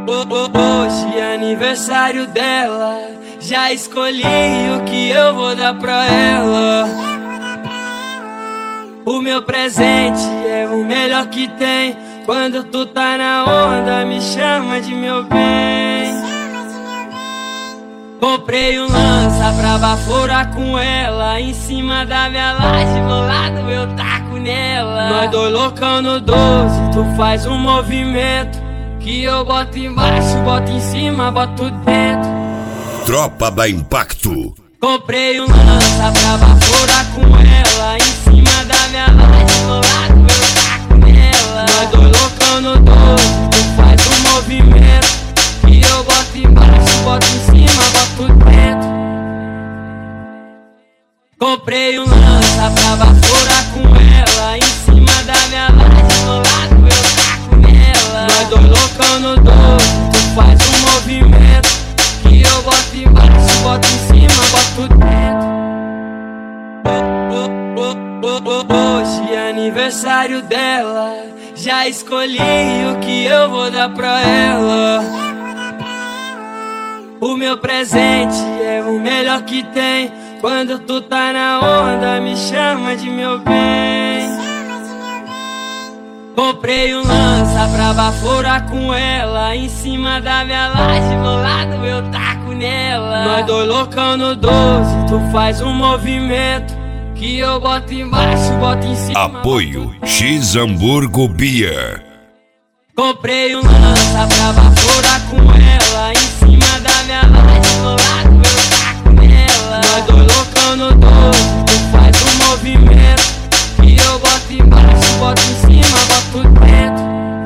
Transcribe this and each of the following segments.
Hoje é aniversário dela, já escolhi o que eu vou dar pra ela. O meu presente é o melhor que tem. Quando tu tá na onda, me chama de meu bem. Comprei um lança pra baforar com ela. Em cima da minha laje, bolado eu taco nela. Nós dois loucão no 12, tu faz um movimento que eu boto embaixo, boto em cima, boto dentro. Tropa da Impacto. Comprei um lança pra baforar com ela. Em cima da minha laje, bolado eu taco nela. Nós dois loucão no 12, tu faz um movimento que eu boto embaixo, boto em cima, boto dentro. Comprei um lança pra baforar com ela. Em cima da minha laje, bolado eu taco nela. Nós dois loucão no 12, tu faz um movimento que eu boto embaixo, boto em cima, boto dentro. Hoje é aniversário dela, já escolhi o que eu vou dar pra ela. O meu presente é o melhor que tem. Quando tu tá na onda, me chama de meu bem. Comprei um lança pra baforar com ela. Em cima da minha laje, bolado eu taco nela. Nós dois loucão no 12, tu faz um movimento que eu boto embaixo, boto em cima. Apoio X Hamburgo Beer. Comprei um lança pra baforar com ela. Em cima da minha laje, bolado eu taco nela. Nós dois loucão no 12, tu faz um movimento que eu boto embaixo, boto em cima, boto dentro.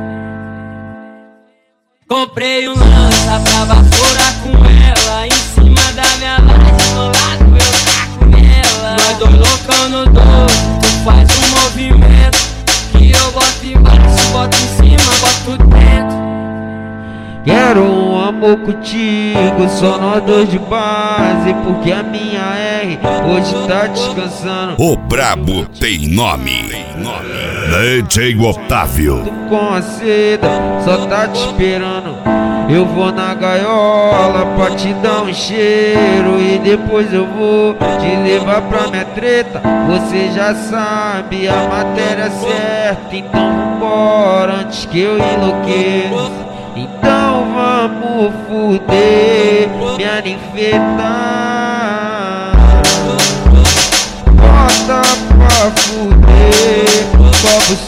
Comprei um lança pra baforar com ela. Em cima da minha laje, bolado eu taco nela. Nós dois loucão no 12, tu faz um movimento que eu boto embaixo, boto em cima, boto dentro. Quero um amor contigo, só nós dois de base, porque a minha R hoje tá descansando. O brabo tem nome. DJ Otávio. Tu com a seda, só tá te esperando. Eu vou na gaiola pra te dar um cheiro e depois eu vou te levar pra minha treta. Você já sabe a matéria certa, então vambora antes que eu enlouqueça. Então vamos fuder, minha ninfeta. Bota pra fuder, copo